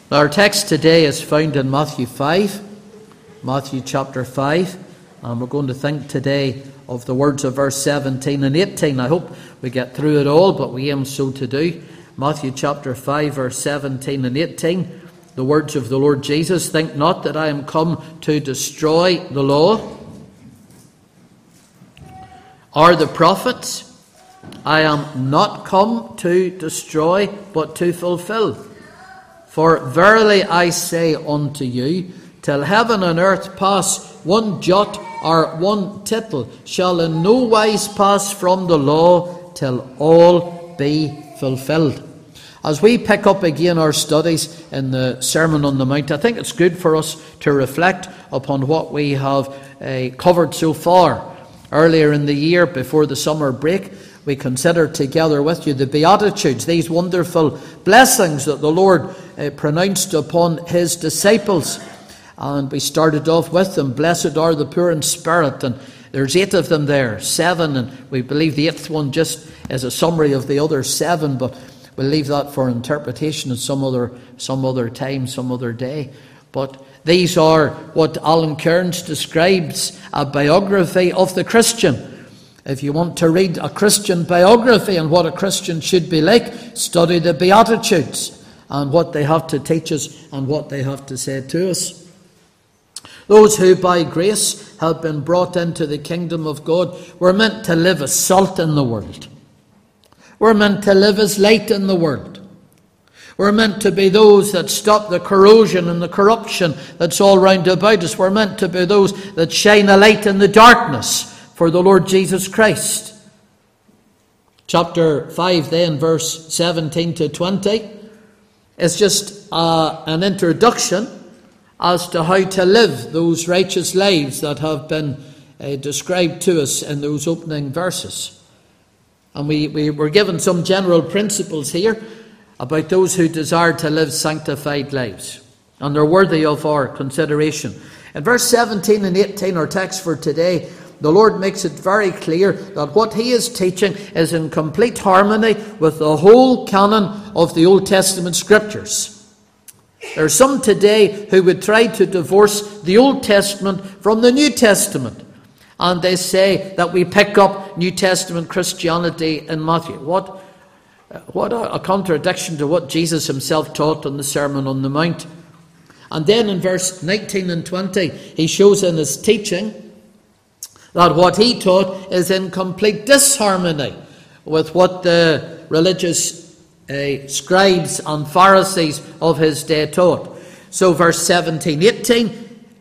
Our text today is found in Matthew 5, Matthew chapter 5, and we're going to think today of the words of verse 17 and 18. I hope we get through it all, but we aim so to do. Matthew chapter 5, verse 17 and 18, the words of the Lord Jesus, "Think not that I am come to destroy the law or the prophets. I am not come to destroy, but to fulfill. For verily I say unto you, till heaven and earth pass, one jot or one tittle shall in no wise pass from the law till all be fulfilled." As we pick up again our studies in the Sermon on the Mount, I think it's good for us to reflect upon what we have covered so far. Earlier in the year, before the summer break, we considered together with you the Beatitudes, these wonderful blessings that the Lord pronounced upon his disciples. And we started off with them. Blessed are the poor in spirit. And there's 8 of them there, 7. And we believe the 8th one just is a summary of the other 7. But we'll leave that for interpretation at some other time, some other day. But these are what Alan Cairns describes a biography of the Christian. If you want to read a Christian biography and what a Christian should be like, study the Beatitudes and what they have to teach us and what they have to say to us. Those who by grace have been brought into the kingdom of God were meant to live as salt in the world. We're meant to live as light in the world. We're meant to be those that stop the corrosion and the corruption that's all round about us. We're meant to be those that shine a light in the darkness for the Lord Jesus Christ. Chapter 5 then, verse 17 to 20, is just an introduction as to how to live those righteous lives that have been described to us in those opening verses. And we were given some general principles here about those who desire to live sanctified lives. And they're worthy of our consideration. In verse 17 and 18, our text for today, the Lord makes it very clear that what he is teaching is in complete harmony with the whole canon of the Old Testament Scriptures. There are some today who would try to divorce the Old Testament from the New Testament. And they say that we pick up New Testament Christianity in Matthew. What a contradiction to what Jesus himself taught on the Sermon on the Mount. And then in verse 19 and 20, he shows in his teaching that what he taught is in complete disharmony with what the religious scribes and Pharisees of his day taught. So verse 17, 18,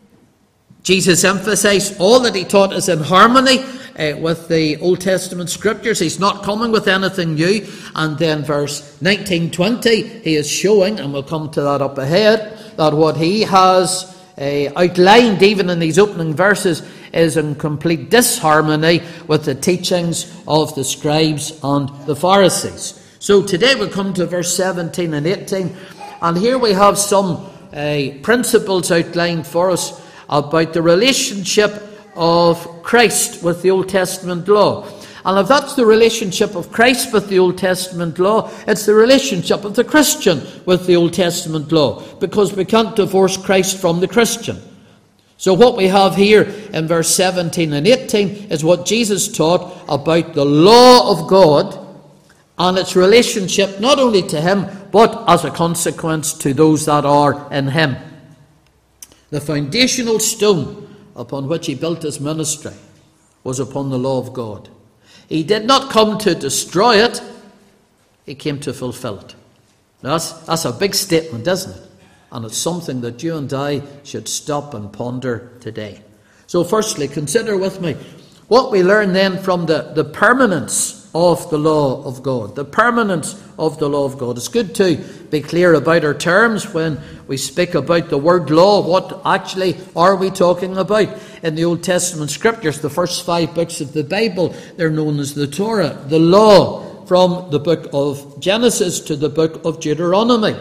Jesus emphasized all that he taught is in harmony with the Old Testament Scriptures. He's not coming with anything new. And then verse 19, 20, he is showing, and we'll come to that up ahead, that what he has outlined even in these opening verses is in complete disharmony with the teachings of the scribes and the Pharisees. So today we come to verse 17 and 18, and here we have some principles outlined for us about the relationship of Christ with the Old Testament law. And if that's the relationship of Christ with the Old Testament law, it's the relationship of the Christian with the Old Testament law, because we can't divorce Christ from the Christian. So what we have here in verse 17 and 18 is what Jesus taught about the law of God and its relationship not only to him, but as a consequence to those that are in him. The foundational stone upon which he built his ministry was upon the law of God. He did not come to destroy it, he came to fulfill it. Now that's a big statement, isn't it? And it's something that you and I should stop and ponder today. So firstly, consider with me what we learn then from the permanence of the law of God. The permanence of the law of God. It's good to be clear about our terms when we speak about the word law. What actually are we talking about? In the Old Testament Scriptures, the first 5 books of the Bible, they're known as the Torah, the law, from the book of Genesis to the book of Deuteronomy.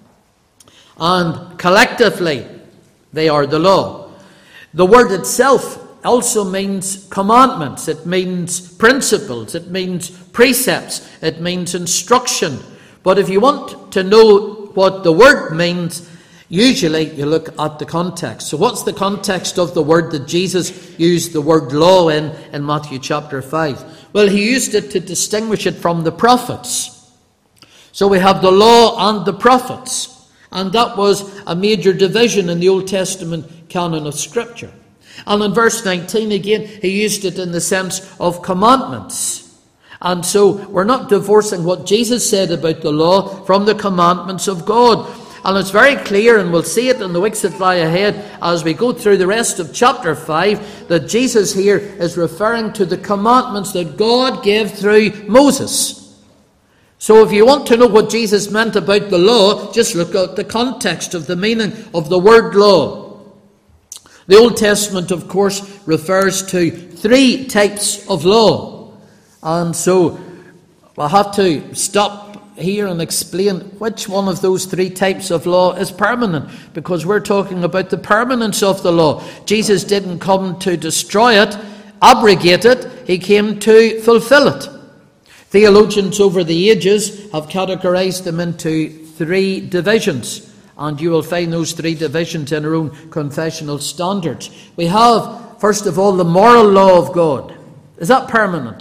And collectively, they are the law. The word itself also means commandments. It means principles. It means precepts. It means instruction. But if you want to know what the word means, Usually you look at the context. So what's the context of the word that Jesus used the word law in Matthew chapter 5? Well, he used it to distinguish it from the prophets. So we have the law and the prophets. And that was a major division in the Old Testament canon of Scripture. And in verse 19 again, he used it in the sense of commandments. And so we're not divorcing what Jesus said about the law from the commandments of God. And it's very clear, and we'll see it in the weeks that lie ahead as we go through the rest of chapter 5, that Jesus here is referring to the commandments that God gave through Moses. So if you want to know what Jesus meant about the law, just look at the context of the meaning of the word law. The Old Testament, of course, refers to 3 types of law. And so we'll have to stop here and explain which one of those 3 types of law is permanent, because we're talking about the permanence of the law. Jesus didn't come to destroy it, abrogate it. He came to fulfill it. Theologians over the ages have categorized them into 3 divisions, and you will find those 3 divisions in our own confessional standards. We have, first of all, the moral law of God. Is that permanent?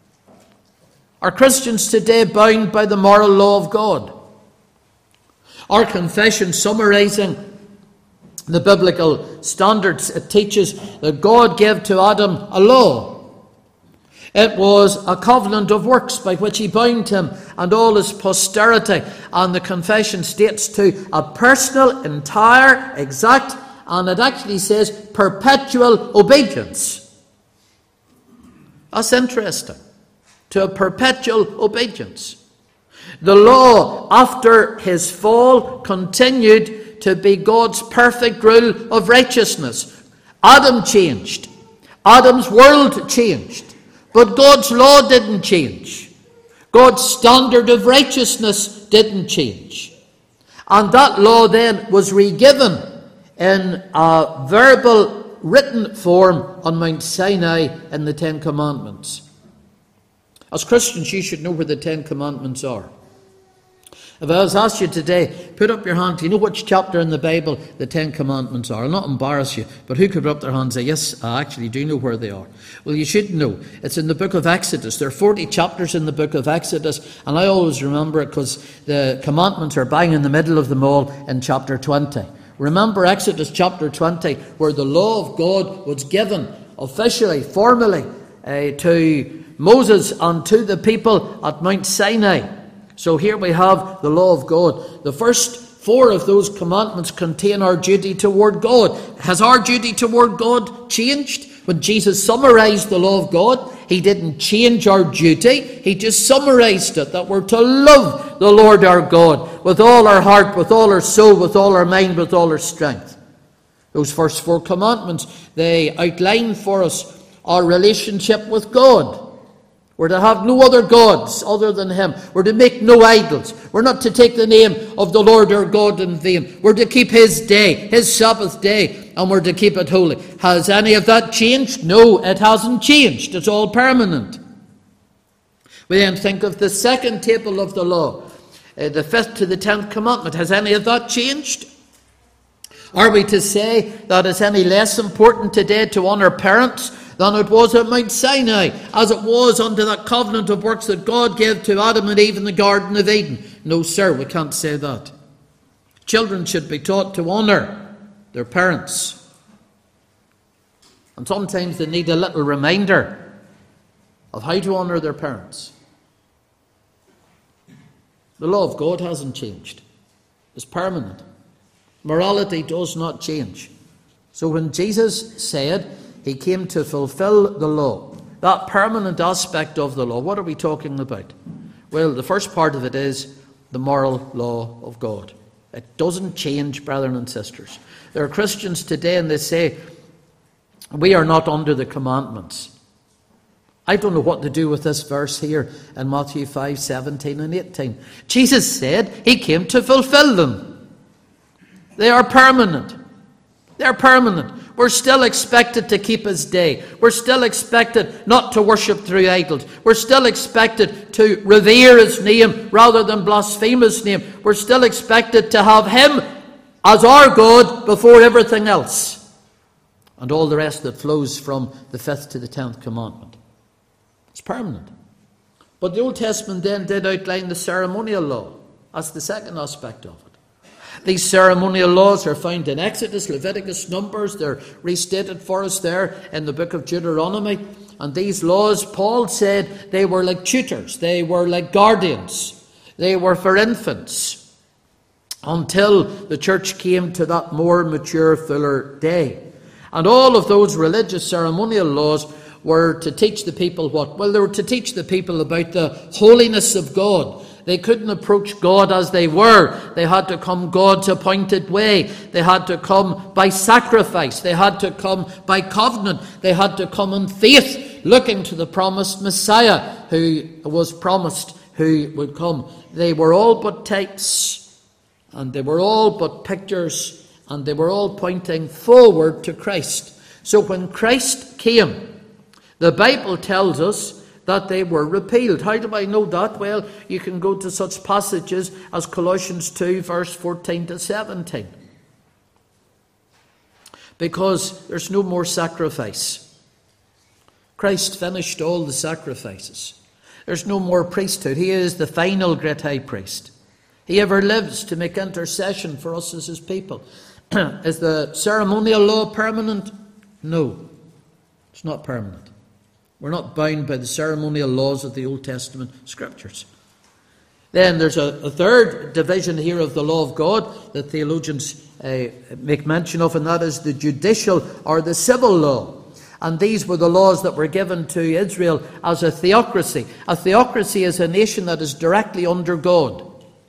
Are Christians today bound by the moral law of God? Our confession, summarizing the biblical standards, it teaches that God gave to Adam a law. It was a covenant of works by which he bound him and all his posterity. And the confession states to a personal, entire, exact, and it actually says perpetual obedience. That's interesting. To a perpetual obedience. The law, after his fall, continued to be God's perfect rule of righteousness. Adam changed. Adam's world changed. But God's law didn't change. God's standard of righteousness didn't change. And that law then was re-given in a verbal, written form on Mount Sinai in the 10 Commandments. As Christians, you should know where the 10 Commandments are. If I was asked you today, put up your hand, do you know which chapter in the Bible the 10 Commandments are? I'll not embarrass you, but who could put up their hand and say, yes, I actually do know where they are? Well, you should know. It's in the book of Exodus. There are 40 chapters in the book of Exodus, and I always remember it because the commandments are bang in the middle of them all in chapter 20. Remember Exodus chapter 20, where the law of God was given officially, formally, to Moses and to the people at Mount Sinai. So here we have the law of God. The first 4 of those commandments contain our duty toward God. Has our duty toward God changed? When Jesus summarized the law of God, he didn't change our duty. He just summarized it, that we're to love the Lord our God with all our heart, with all our soul, with all our mind, with all our strength. Those first 4 commandments, they outline for us our relationship with God. We're to have no other gods other than him. We're to make no idols. We're not to take the name of the Lord our God in vain. We're to keep his day, his Sabbath day, and we're to keep it holy. Has any of that changed? No, it hasn't changed. It's all permanent. We then think of the second table of the law, the 5th to the 10th commandment. Has any of that changed? Are we to say that it's any less important today to honour parents than it was at Mount Sinai, as it was under that covenant of works that God gave to Adam and Eve in the Garden of Eden? No, sir, we can't say that. Children should be taught to honour their parents. And sometimes they need a little reminder of how to honour their parents. The law of God hasn't changed. It's permanent. Morality does not change. So when Jesus said he came to fulfill the law, that permanent aspect of the law, what are we talking about? Well, the first part of it is the moral law of God. It doesn't change, brethren and sisters. There are Christians today and they say, we are not under the commandments. I don't know what to do with this verse here in Matthew 5, 17 and 18. Jesus said he came to fulfill them. They are permanent. They're permanent. We're still expected to keep his day. We're still expected not to worship through idols. We're still expected to revere his name rather than blaspheme his name. We're still expected to have him as our God before everything else, and all the rest that flows from the 5th to the 10th commandment. It's permanent. But the Old Testament then did outline the ceremonial law. That's the second aspect of it. These ceremonial laws are found in Exodus, Leviticus, Numbers. They're restated for us there in the book of Deuteronomy. And these laws, Paul said, they were like tutors. They were like guardians. They were for infants until the church came to that more mature, fuller day. And all of those religious ceremonial laws were to teach the people what? Well, they were to teach the people about the holiness of God. They couldn't approach God as they were. They had to come God's appointed way. They had to come by sacrifice. They had to come by covenant. They had to come in faith, looking to the promised Messiah who was promised, who would come. They were all but types, and they were all but pictures, and they were all pointing forward to Christ. So when Christ came, the Bible tells us that they were repealed. How do I know that? Well, you can go to such passages as Colossians 2, verse 14 to 17. Because there's no more sacrifice. Christ finished all the sacrifices. There's no more priesthood. He is the final great high priest. He ever lives to make intercession for us as his people. Is the ceremonial law permanent? No, it's not permanent. We're not bound by the ceremonial laws of the Old Testament scriptures. Then there's a third division here of the law of God that theologians make mention of, and that is the judicial or the civil law. And these were the laws that were given to Israel as a theocracy. A theocracy is a nation that is directly under God.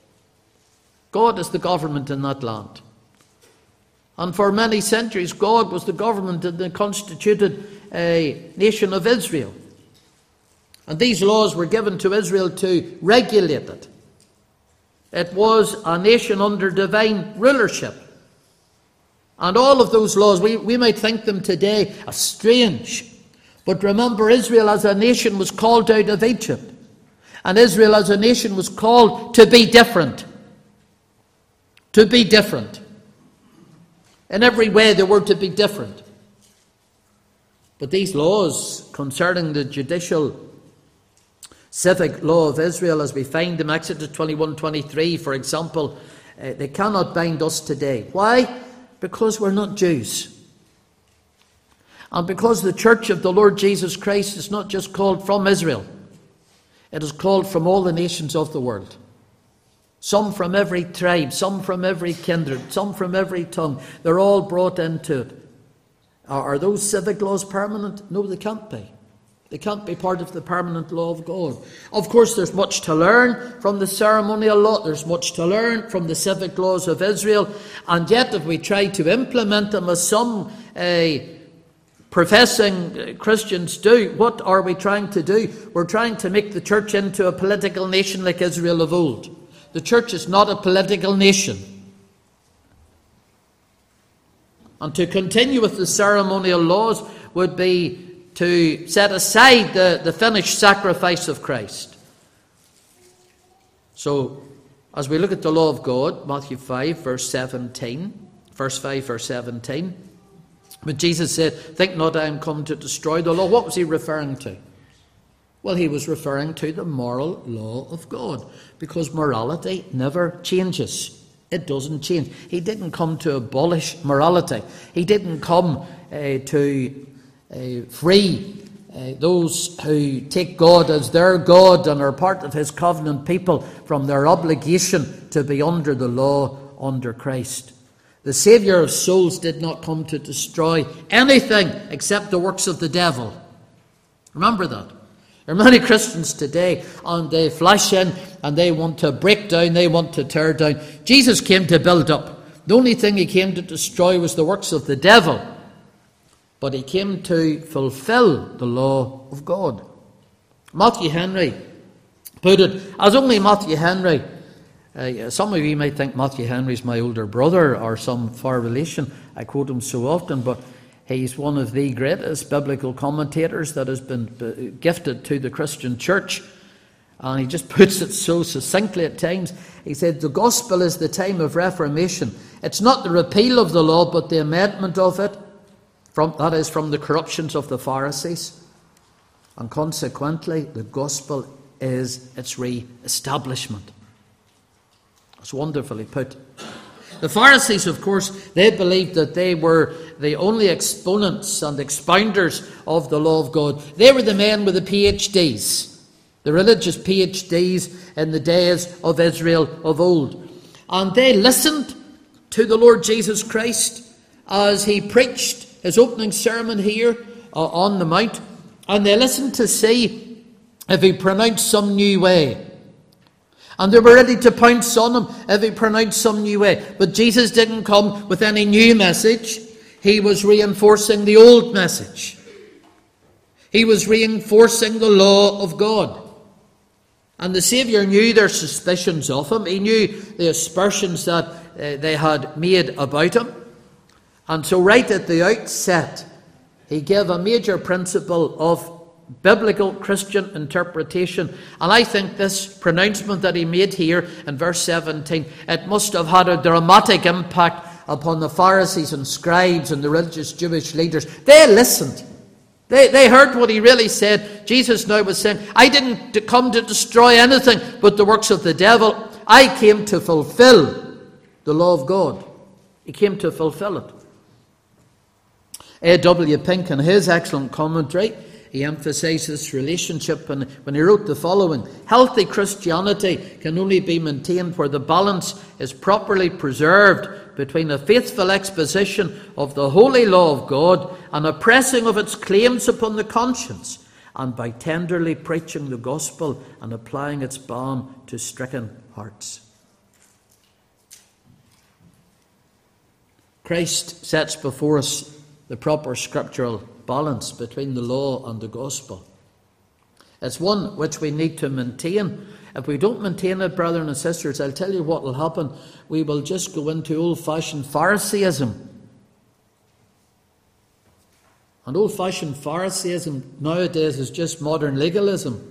God is the government in that land. And for many centuries, God was the government in the constituted nation of Israel. And these laws were given to Israel to regulate it. It was a nation under divine rulership. And all of those laws, we might think them today as strange. But remember, Israel as a nation was called out of Egypt. And Israel as a nation was called to be different. To be different. In every way they were to be different. But these laws concerning the judicial civic law of Israel, as we find them, Exodus 21:23, for example, they cannot bind us today. Why? Because we're not Jews. And because the church of the Lord Jesus Christ is not just called from Israel. It is called from all the nations of the world. Some from every tribe, some from every kindred, some from every tongue. They're all brought into it. Are those civic laws permanent? No, they can't be. They can't be part of the permanent law of God. Of course, there's much to learn from the ceremonial law. There's much to learn from the civic laws of Israel. And yet, if we try to implement them as some professing Christians do, what are we trying to do? We're trying to make the church into a political nation like Israel of old. The church is not a political nation. And to continue with the ceremonial laws would be to set aside the finished sacrifice of Christ. So, as we look at the law of God, Matthew 5, verse 17, verse 5, verse 17, when Jesus said, "Think not I am come to destroy the law," what was he referring to? Well, he was referring to the moral law of God, because morality never changes. It doesn't change. He didn't come to abolish morality. He didn't come to free those who take God as their God and are part of his covenant people from their obligation to be under the law, under Christ. The Saviour of souls did not come to destroy anything except the works of the devil. Remember that. There are many Christians today, and they flash in and they want to break down, they want to tear down. Jesus came to build up. The only thing he came to destroy was the works of the devil. But he came to fulfill the law of God. Matthew Henry put it, as only Matthew Henry, some of you might think Matthew Henry's my older brother or some far relation. I quote him so often, but he's one of the greatest biblical commentators that has been gifted to the Christian church. And he just puts it so succinctly at times. He said, the gospel is the time of reformation. It's not the repeal of the law, but the amendment of it. That is, from the corruptions of the Pharisees. And consequently, the gospel is its re-establishment. It's wonderfully put. The Pharisees, of course, they believed that they were the only exponents and expounders of the law of God. They were the men with the PhDs, the religious PhDs in the days of Israel of old. And they listened to the Lord Jesus Christ as he preached his opening sermon here on the Mount. And they listened to see if he pronounced some new way. And they were ready to pounce on him if he pronounced some new way. But Jesus didn't come with any new message. He was reinforcing the old message. He was reinforcing the law of God. And the Saviour knew their suspicions of him. He knew the aspersions that they had made about him. And so right at the outset, he gave a major principle of biblical Christian interpretation. And I think this pronouncement that he made here in verse 17, it must have had a dramatic impact upon the Pharisees and scribes and the religious Jewish leaders. They listened. They heard what he really said. Jesus now was saying, I didn't come to destroy anything but the works of the devil. I came to fulfill the law of God. He came to fulfill it. A.W. Pink, in his excellent commentary, he emphasized this relationship when he wrote the following: healthy Christianity can only be maintained where the balance is properly preserved between a faithful exposition of the holy law of God and a pressing of its claims upon the conscience, and by tenderly preaching the gospel and applying its balm to stricken hearts. Christ sets before us the proper scriptural balance between the law and the gospel. It's one which we need to maintain. If we don't maintain it, brothers and sisters, I'll tell you what will happen. We will just go into old-fashioned Pharisaism. And old-fashioned Pharisaism nowadays is just modern legalism.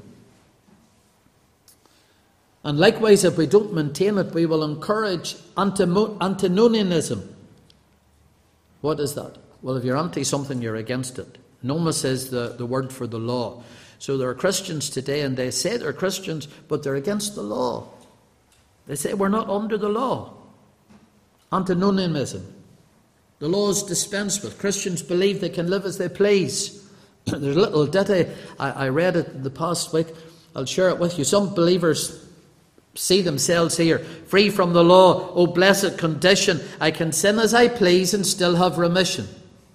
And likewise, if we don't maintain it, we will encourage antinomianism. What is that? Well, if you're anti something, you're against it. Nomos is the word for the law. So there are Christians today, and they say they're Christians, but they're against the law. They say we're not under the law. Antinomianism. The law is dispensed with. Christians believe they can live as they please. There's a little ditty, I read it the past week. I'll share it with you. Some believers see themselves here, free from the law. Oh, blessed condition, I can sin as I please and still have remission.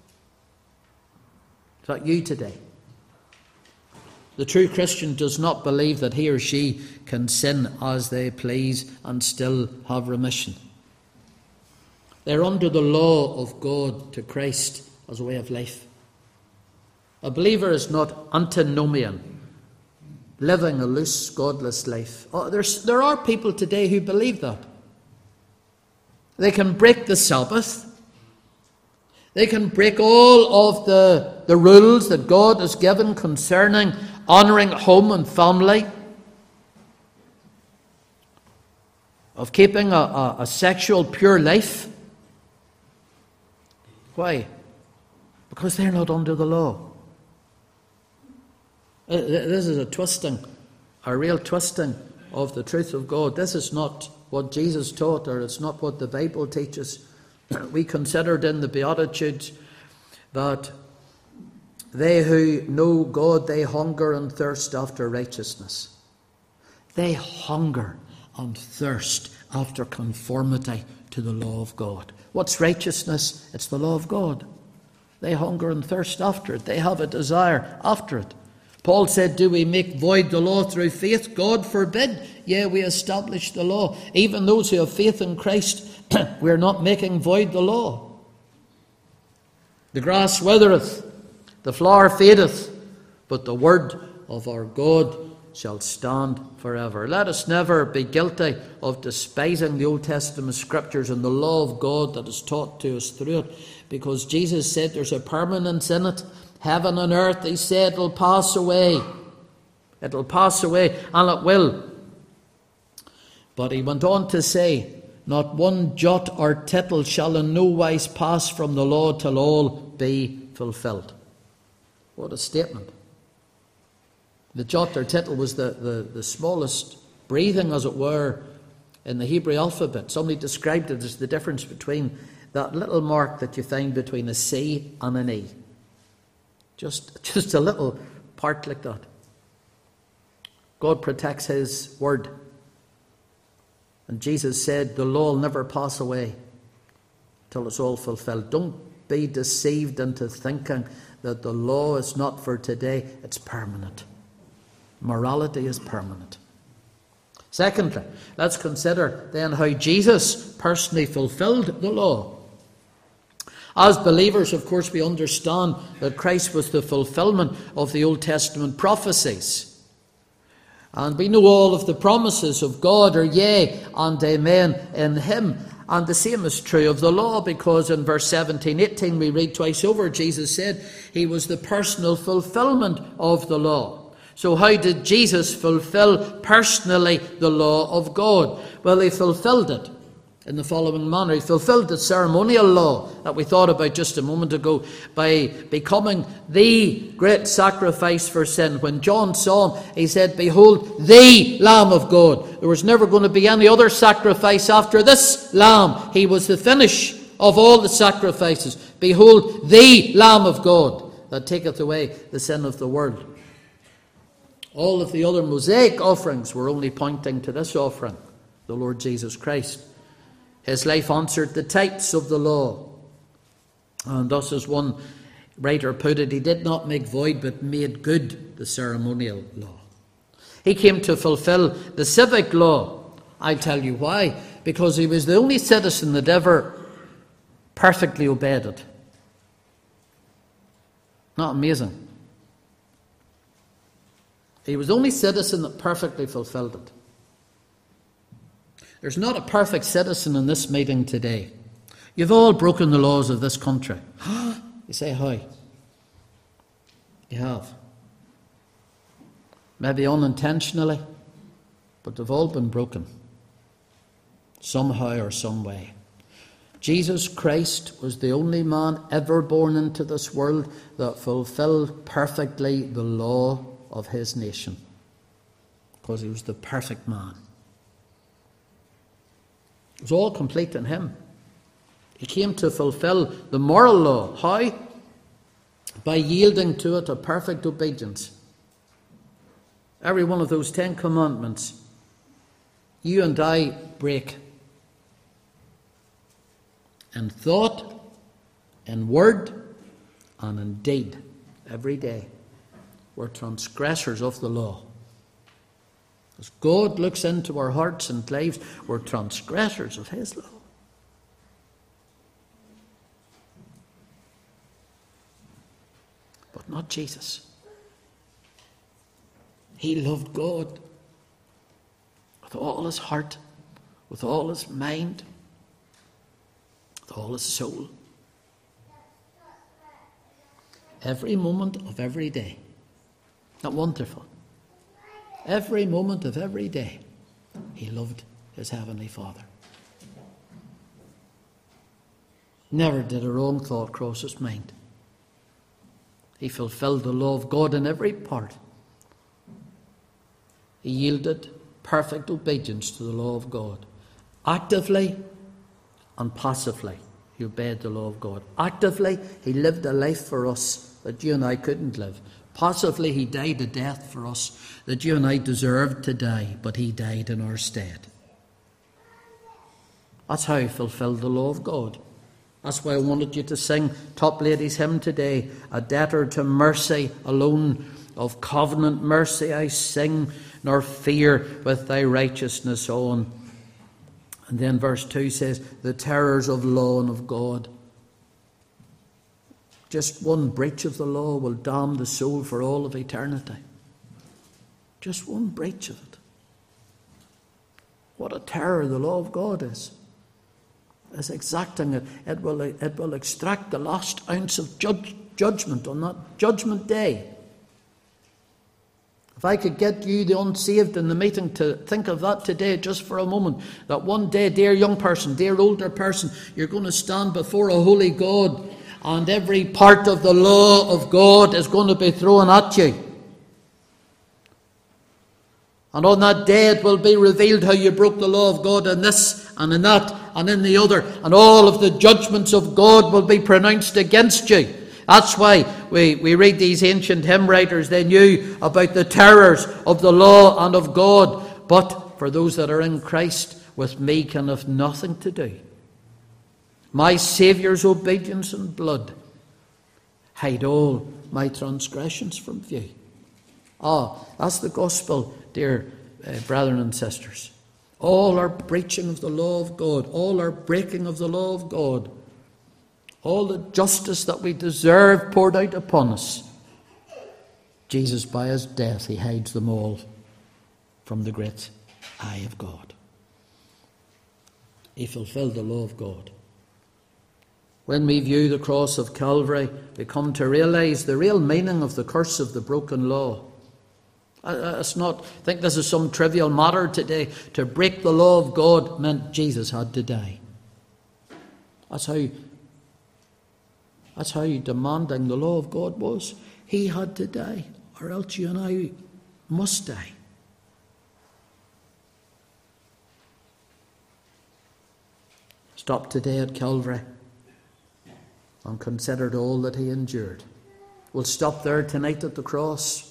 Is that you today? The true Christian does not believe that he or she can sin as they please and still have remission. They're under the law of God to Christ as a way of life. A believer is not antinomian, living a loose, godless life. There are people today who believe that. They can break the Sabbath. They can break all of the rules that God has given concerning honouring home and family, of keeping a sexual pure life. Why? Because they're not under the law. This is a real twisting of the truth of God. This is not what Jesus taught, or it's not what the Bible teaches. We considered in the Beatitudes that they who know God, they hunger and thirst after righteousness. They hunger and thirst after conformity to the law of God. What's righteousness? It's the law of God. They hunger and thirst after it. They have a desire after it. Paul said, do we make void the law through faith? God forbid. Yea, we establish the law. Even those who have faith in Christ, we're not making void the law. The grass withereth, the flower fadeth, but the word of our God shall stand forever. Let us never be guilty of despising the Old Testament scriptures and the law of God that is taught to us through it, because Jesus said there's a permanence in it. Heaven and earth, he said, will pass away, It'll pass away, and it will. But he went on to say, not one jot or tittle shall in no wise pass from the law till all be fulfilled. What a statement. The jot or tittle was the smallest breathing, as it were, in the Hebrew alphabet. Somebody described it as the difference between that little mark that you find between a C and an E. Just a little part like that. God protects his word. And Jesus said, the law will never pass away till it's all fulfilled. Don't be deceived into thinking that the law is not for today. It's permanent. Morality is permanent. Secondly, let's consider then how Jesus personally fulfilled the law. As believers, of course, we understand that Christ was the fulfillment of the Old Testament prophecies. And we know all of the promises of God are yea and amen in him. And the same is true of the law, because in verse 17, 18 we read twice over, Jesus said he was the personal fulfillment of the law. So how did Jesus fulfill personally the law of God? Well, he fulfilled it in the following manner. He fulfilled the ceremonial law that we thought about just a moment ago by becoming the great sacrifice for sin. When John saw him, he said, behold, the Lamb of God. There was never going to be any other sacrifice after this Lamb. He was the finish of all the sacrifices. Behold, the Lamb of God that taketh away the sin of the world. All of the other Mosaic offerings were only pointing to this offering, the Lord Jesus Christ. His life answered the types of the law. And thus, as one writer put it, he did not make void but made good the ceremonial law. He came to fulfill the civic law. I'll tell you why. Because he was the only citizen that ever perfectly obeyed it. Not amazing? He was the only citizen that perfectly fulfilled it. There's not a perfect citizen in this meeting today. You've all broken the laws of this country. You say, how? You have. Maybe unintentionally, but they've all been broken. Somehow or some way. Jesus Christ was the only man ever born into this world that fulfilled perfectly the law of his nation, because he was the perfect man. It was all complete in him. He came to fulfill the moral law. How? By yielding to it a perfect obedience. Every one of those 10 commandments you and I break in thought, in word, and in deed every day. We're transgressors of the law. As God looks into our hearts and lives, we're transgressors of his law. But not Jesus. He loved God with all his heart, with all his mind, with all his soul. Every moment of every day. Not wonderful? Every moment of every day, he loved his heavenly Father. Never did a wrong thought cross his mind. He fulfilled the law of God in every part. He yielded perfect obedience to the law of God. Actively and passively, he obeyed the law of God. Actively, he lived a life for us that you and I couldn't live. Passively, he died a death for us that you and I deserved to die, but he died in our stead. That's how he fulfilled the law of God. That's why I wanted you to sing Top Lady's hymn today, a debtor to mercy alone, of covenant mercy I sing, nor fear with thy righteousness on. And then verse 2 says, the terrors of law and of God. Just one breach of the law will damn the soul for all of eternity. Just one breach of it. What a terror the law of God is. It's exacting it. It will extract the last ounce of judgment on that judgment day. If I could get you, the unsaved, in the meeting to think of that today just for a moment, that one day, dear young person, dear older person, you're going to stand before a holy God, and every part of the law of God is going to be thrown at you. And on that day it will be revealed how you broke the law of God in this and in that and in the other. And all of the judgments of God will be pronounced against you. That's why we read these ancient hymn writers. They knew about the terrors of the law and of God. But for those that are in Christ, with me can have nothing to do. My Saviour's obedience and blood hide all my transgressions from view. That's the gospel, dear brethren and sisters. All our breaching of the law of God, all our breaking of the law of God, all the justice that we deserve poured out upon us, Jesus, by his death, he hides them all from the great eye of God. He fulfilled the law of God. When we view the cross of Calvary, we come to realize the real meaning of the curse of the broken law. It's not, I think this is some trivial matter today. To break the law of God meant Jesus had to die. That's how demanding the law of God was. He had to die, or else you and I must die. Stop today at Calvary and consider all that he endured. We'll stop there tonight at the cross.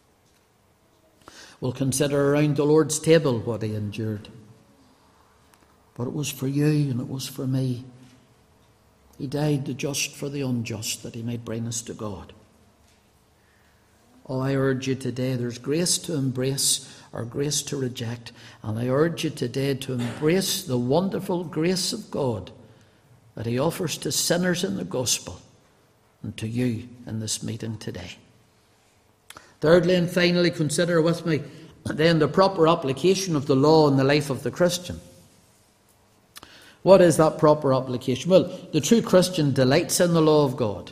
We'll consider around the Lord's table what he endured. But it was for you and it was for me. He died the just for the unjust, that he might bring us to God. I urge you today, there's grace to embrace or grace to reject. And I urge you today to embrace the wonderful grace of God that he offers to sinners in the gospel and to you in this meeting today. Thirdly and finally, consider with me then the proper application of the law in the life of the Christian. What is that proper application? Well, the true Christian delights in the law of God.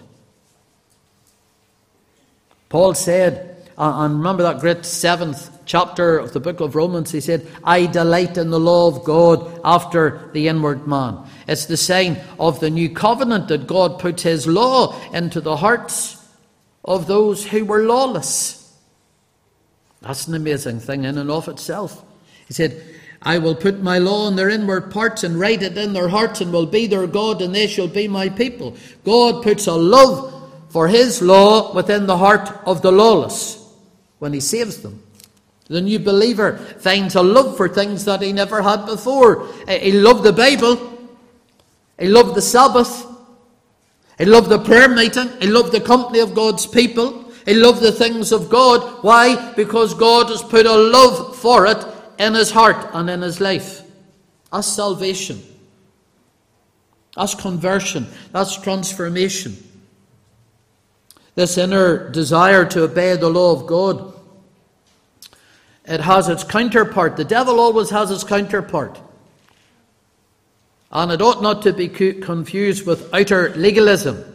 Paul said, and remember that great 7th chapter of the book of Romans, he said, I delight in the law of God after the inward man. It's the sign of the new covenant that God puts his law into the hearts of those who were lawless. That's an amazing thing in and of itself. He said, I will put my law in their inward parts and write it in their hearts, and will be their God, and they shall be my people. God puts a love for his law within the heart of the lawless when he saves them. The new believer finds a love for things that he never had before. He loved the Bible. He loved the Sabbath. He loved the prayer meeting. He loved the company of God's people. He loved the things of God. Why? Because God has put a love for it in his heart and in his life. That's salvation. That's conversion. That's transformation. This inner desire to obey the law of God, it has its counterpart. The devil always has its counterpart. And it ought not to be confused with outer legalism.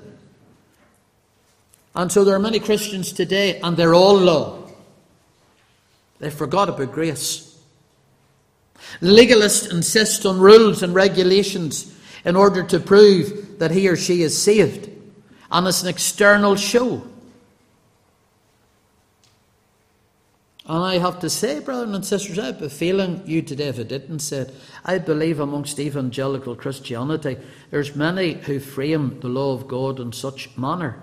And so there are many Christians today, and they're all law. They forgot about grace. The legalist insists on rules and regulations in order to prove that he or she is saved. And it's an external show. And I have to say, brothers and sisters, I have a feeling you today, if I didn't say it, I believe amongst evangelical Christianity, there's many who frame the law of God in such manner.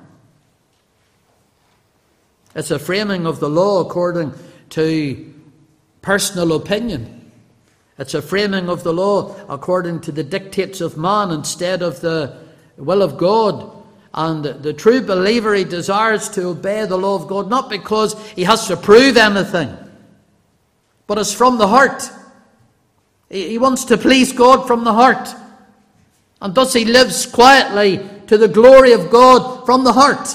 It's a framing of the law according to personal opinion. It's a framing of the law according to the dictates of man instead of the will of God. And the true believer, he desires to obey the law of God, not because he has to prove anything, but it's from the heart. He wants to please God from the heart. And thus he lives quietly to the glory of God from the heart.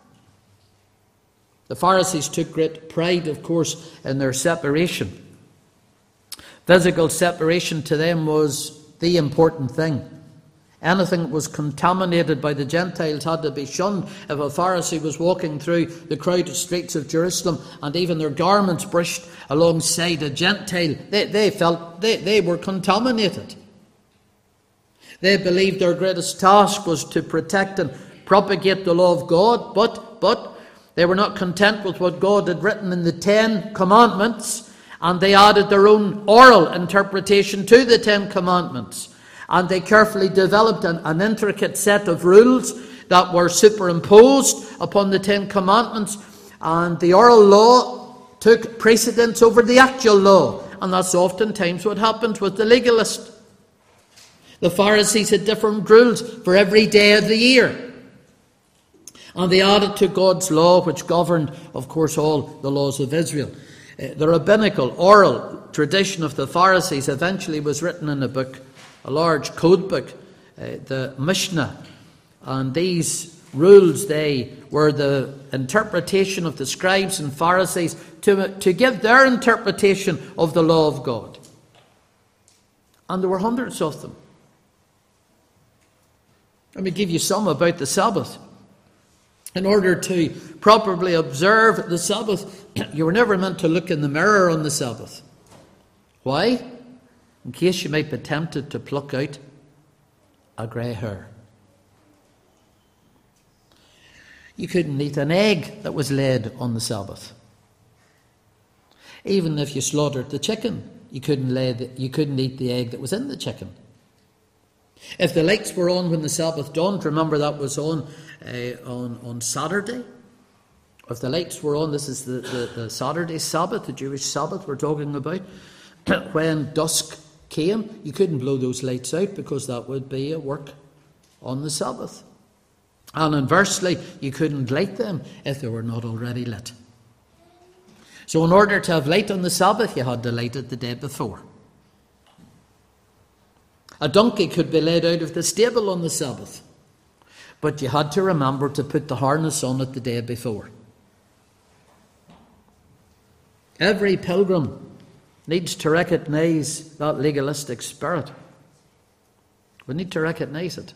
The Pharisees took great pride, of course, in their separation. Physical separation to them was the important thing. Anything that was contaminated by the Gentiles had to be shunned. If a Pharisee was walking through the crowded streets of Jerusalem and even their garments brushed alongside a Gentile, they felt they were contaminated. They believed their greatest task was to protect and propagate the law of God, but they were not content with what God had written in the 10 Commandments, and they added their own oral interpretation to the 10 Commandments. And they carefully developed an intricate set of rules that were superimposed upon the 10 Commandments. And the oral law took precedence over the actual law. And that's oftentimes what happens with the legalist. The Pharisees had different rules for every day of the year. And they added to God's law, which governed, of course, all the laws of Israel. The rabbinical, oral tradition of the Pharisees eventually was written in a book, a large code book, the Mishnah. And these rules, they were the interpretation of the scribes and Pharisees to give their interpretation of the law of God. And there were hundreds of them. Let me give you some about the Sabbath. In order to properly observe the Sabbath, you were never meant to look in the mirror on the Sabbath. Why? In case you might be tempted to pluck out a grey hair. You couldn't eat an egg that was laid on the Sabbath. Even if you slaughtered the chicken, you couldn't eat the egg that was in the chicken. If the lights were on when the Sabbath dawned, remember that was on Saturday. If the lights were on, this is the Saturday Sabbath, the Jewish Sabbath we're talking about. When dusk came, you couldn't blow those lights out because that would be a work on the Sabbath. And inversely, you couldn't light them if they were not already lit. So in order to have light on the Sabbath, you had to light it the day before. A donkey could be led out of the stable on the Sabbath, but you had to remember to put the harness on it the day before. Every pilgrim needs to recognize that legalistic spirit. We need to recognize it.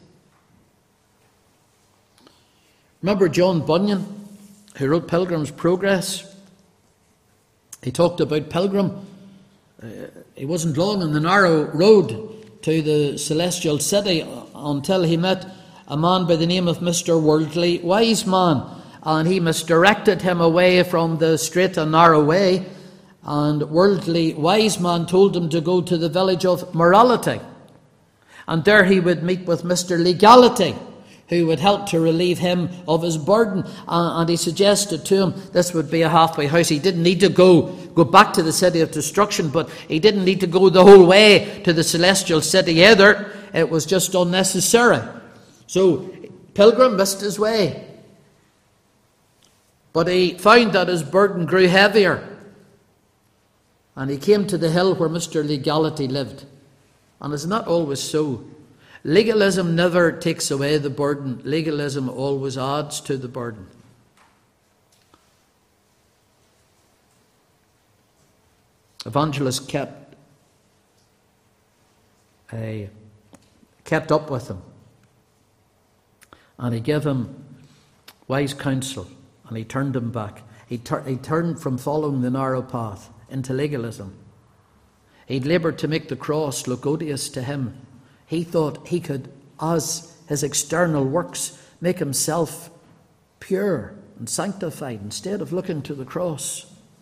Remember John Bunyan, who wrote Pilgrim's Progress? He talked about pilgrim. He wasn't long on the narrow road to the celestial city until he met a man by the name of Mr. Worldly Wiseman, and he misdirected him away from the straight and narrow way. And Worldly Wiseman told him to go to the village of Morality, and there he would meet with Mr. Legality, who would help to relieve him of his burden. And he suggested to him this would be a halfway house. He didn't need to go back to the city of destruction, but he didn't need to go the whole way to the celestial city either. It was just unnecessary. So Pilgrim missed his way, but he found that his burden grew heavier, and he came to the hill where Mr. Legality lived. And it's not always so. Legalism never takes away the burden. Legalism always adds to the burden. Evangelist kept up with him, and he gave him wise counsel, and he turned him back. He turned from following the narrow path into legalism. He'd laboured to make the cross look odious to him. He thought he could, as his external works, make himself pure and sanctified instead of looking to the cross.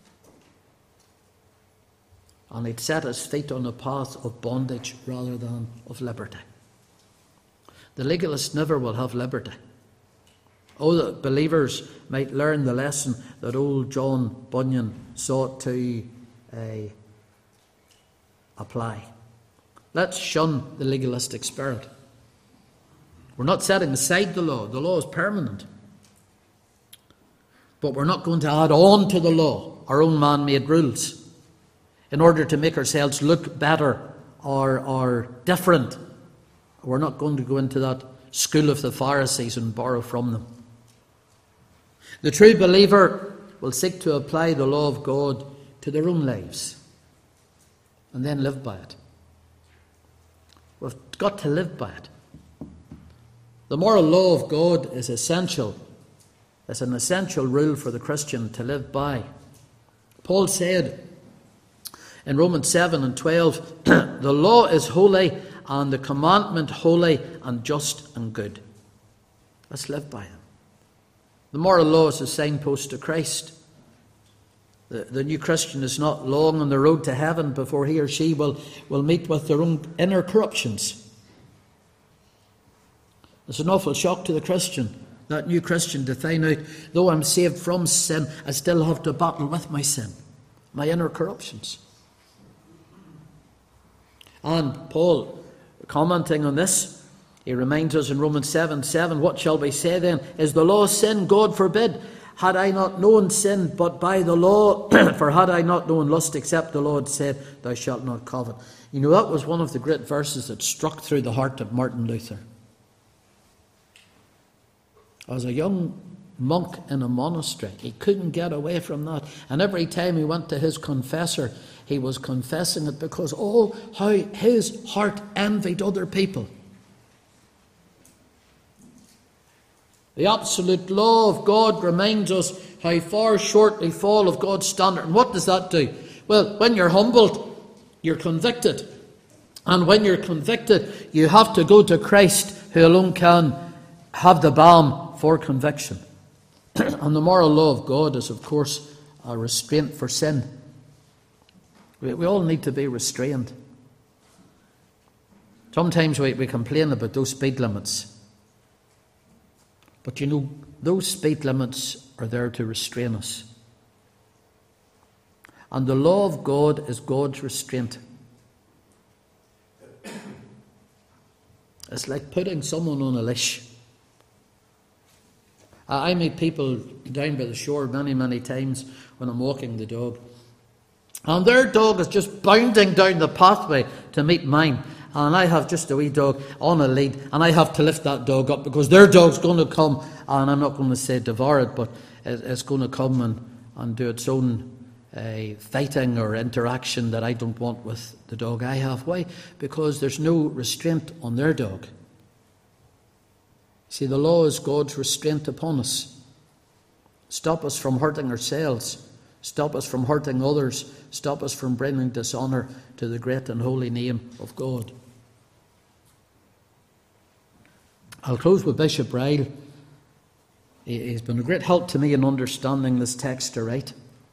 And he'd set his feet on a path of bondage rather than of liberty. The legalist never will have liberty. Oh, that believers might learn the lesson that old John Bunyan sought to apply. Let's shun the legalistic spirit. We're not setting aside the law. The law is permanent. But we're not going to add on to the law our own man-made rules in order to make ourselves look better or different. We're not going to go into that school of the Pharisees and borrow from them. The true believer will seek to apply the law of God to their own lives and then live by it. We've got to live by it. The moral law of God is essential. It's an essential rule for the Christian to live by. Paul said in Romans 7 and 12, the law is holy and the commandment holy and just and good. Let's live by it. The moral law is a signpost to Christ. The new Christian is not long on the road to heaven before he or she will meet with their own inner corruptions. It's an awful shock to the Christian, that new Christian, to find out, though I'm saved from sin, I still have to battle with my sin, my inner corruptions. And Paul, commenting on this, he reminds us in Romans 7:7, what shall we say then? Is the law sin? God forbid. Had I not known sin but by the law, for had I not known lust except the law had said, thou shalt not covet. You know, that was one of the great verses that struck through the heart of Martin Luther. As a young monk in a monastery, he couldn't get away from that. And every time he went to his confessor, he was confessing it because, oh, how his heart envied other people. The absolute law of God reminds us how far short we fall of God's standard. And what does that do? Well, when you're humbled, you're convicted. And when you're convicted, you have to go to Christ, who alone can have the balm for conviction. And the moral law of God is, of course, a restraint for sin. We all need to be restrained. Sometimes we complain about those speed limits. But you know, those speed limits are there to restrain us. And the law of God is God's restraint. It's like putting someone on a leash. I meet people down by the shore many times when I'm walking the dog. And their dog is just bounding down the pathway to meet mine. And I have just a wee dog on a lead, and I have to lift that dog up because their dog's going to come, and I'm not going to say devour it, but it's going to come and do its own fighting or interaction that I don't want with the dog I have. Why? Because there's no restraint on their dog. See, the law is God's restraint upon us. Stop us from hurting ourselves. Stop us from hurting others. Stop us from bringing dishonour to the great and holy name of God. I'll close with Bishop Ryle. He's been a great help to me in understanding this text aright.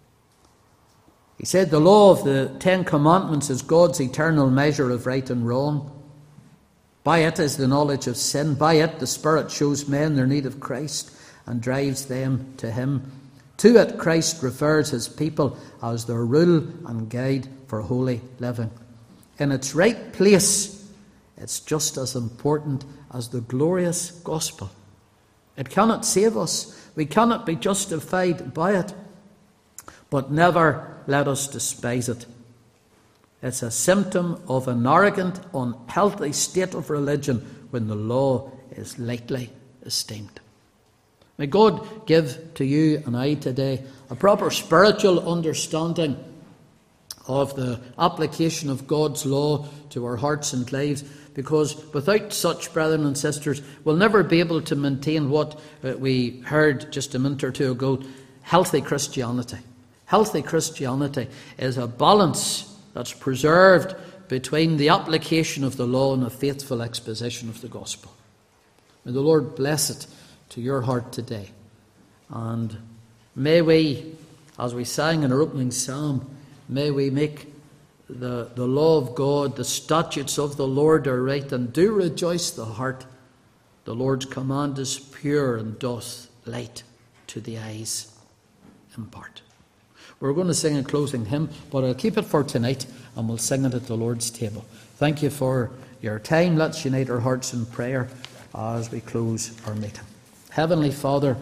He said the law of the 10 Commandments is God's eternal measure of right and wrong. By it is the knowledge of sin. By it the Spirit shows men their need of Christ and drives them to Him. To it Christ refers His people as their rule and guide for holy living. In its right place, it's just as important as the glorious gospel. It cannot save us. We cannot be justified by it. But never let us despise it. It's a symptom of an arrogant, unhealthy state of religion when the law is lightly esteemed. May God give to you and I today a proper spiritual understanding of the application of God's law to our hearts and lives, because without such, brethren and sisters, we'll never be able to maintain what we heard just a minute or two ago, healthy Christianity. Healthy Christianity is a balance that's preserved between the application of the law and a faithful exposition of the gospel. May the Lord bless it to your heart today. And may we, as we sang in our opening psalm, may we make the law of God, the statutes of the Lord are right, and do rejoice the heart. The Lord's command is pure and doth light to the eyes impart. We're going to sing a closing hymn, but I'll keep it for tonight and we'll sing it at the Lord's table. Thank you for your time. Let's unite our hearts in prayer as we close our meeting. Heavenly Father,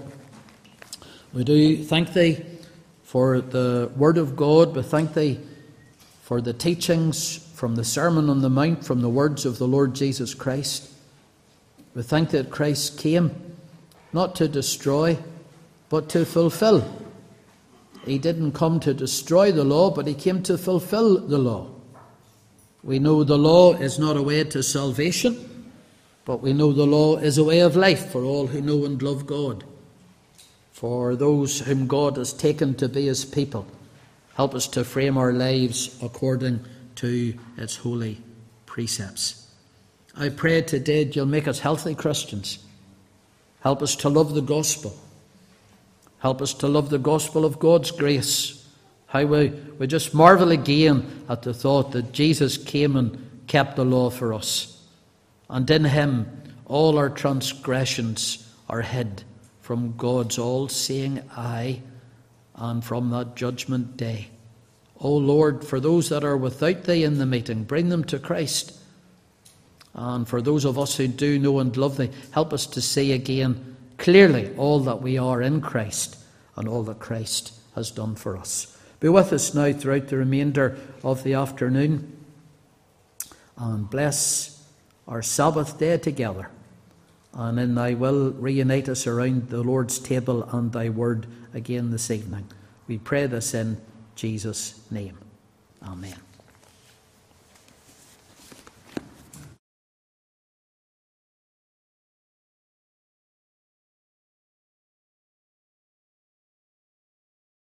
we do thank Thee for the Word of God. We thank Thee for the teachings from the Sermon on the Mount, from the words of the Lord Jesus Christ. We thank Thee that Christ came not to destroy, but to fulfill. He didn't come to destroy the law, but He came to fulfill the law. We know the law is not a way to salvation, But we know the law is a way of life for all who know and love God. For those whom God has taken to be his people, help us to frame our lives according to its holy precepts. I pray today that you'll make us healthy Christians. Help us to love the gospel. Help us to love the gospel of God's grace. How we just marvel again at the thought that Jesus came and kept the law for us. And in him all our transgressions are hid from God's all-seeing eye and from that judgment day. O Lord, for those that are without thee in the meeting, bring them to Christ. And for those of us who do know and love thee, help us to see again clearly all that we are in Christ and all that Christ has done for us. Be with us now throughout the remainder of the afternoon, and bless our Sabbath day together. And in thy will, reunite us around the Lord's table and thy word again this evening. We pray this in Jesus' name. Amen.